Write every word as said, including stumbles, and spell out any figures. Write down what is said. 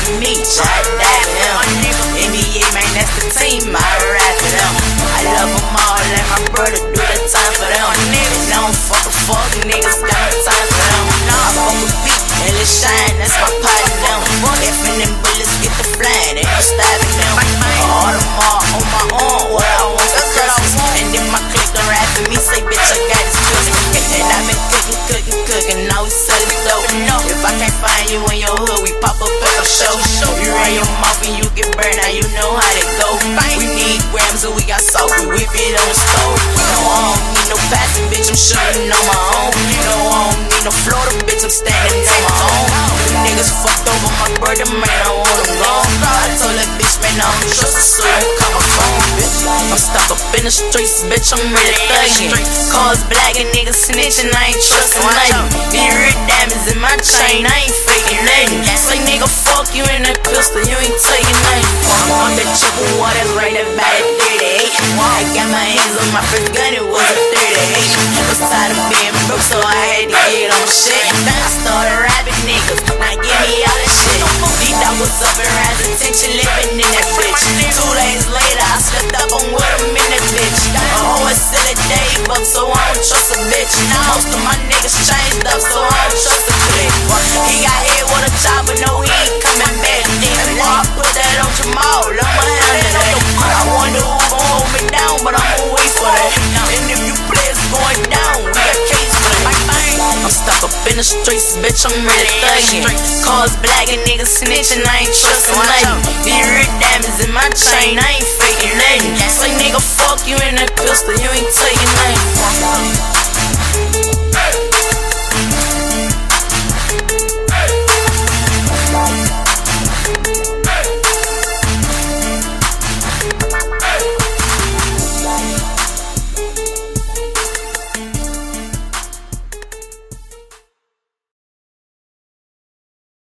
for me, shot that him. N B A, man, that's the team, I ride for them. I love them all, let my brother do the time for them. And I don't fuck a fuck, niggas got no time for them. I fuck with beat, and it shine, that's my partner them. If and them bullets get the flying, ain't no stopping them. All them all on my own, what I want for Christmas. And if my clique done ride for me, say bitch, I got this pussy. And I been cooking, cooking, cooking, now we sellin' dope. If I can't find you in your hood, we pop up at the show. You run your mouth and you get burned, now you know how they go. We need grams and we got salt, we whip it on the stove. No, I don't need no passing, bitch, I'm shooting on my own. No, I don't need no Florida, bitch, I'm standing on my own. Them niggas fucked over my brother, man, I want them gone. I told that bitch, man, I don't trust her, so don't call my phone, bitch. I'm stuck up in the streets, bitch, I'm really thuggin'. Cars black and niggas snitchin', I ain't trustin' nothing. These real diamonds in my chain, I ain't faking nothing. Say nigga, fuck you in that pistol, you ain't taking nothing. I'm the triple water, right about it, thirty-eight. I got my hands on my first gun, it was a thirty-eight. Was tired of being broke, so I had to get on shit. I started rapping niggas, now give me all that shit. D-Dog was up and rising, tension living in that bitch. Two days later, I stepped up on with him in that bitch. I always sell a day up, so I don't trust a bitch. Most of my niggas changed up, so I don't trust a bitch. He got hit with a chopper, no he ain't coming back. And boy, I put that on Jamal, I'ma handle that. I wonder who gon' hold me down, but I'ma wait for that. And if you players going down, we got case for that. I'm stuck up in the streets, bitch, I'm really thuggin'. Cars black and niggas snitchin', I ain't trustin' nothing. These real diamonds in my chain, I ain't faking nothing. Say nigga, fuck you in that pistol, you ain't taking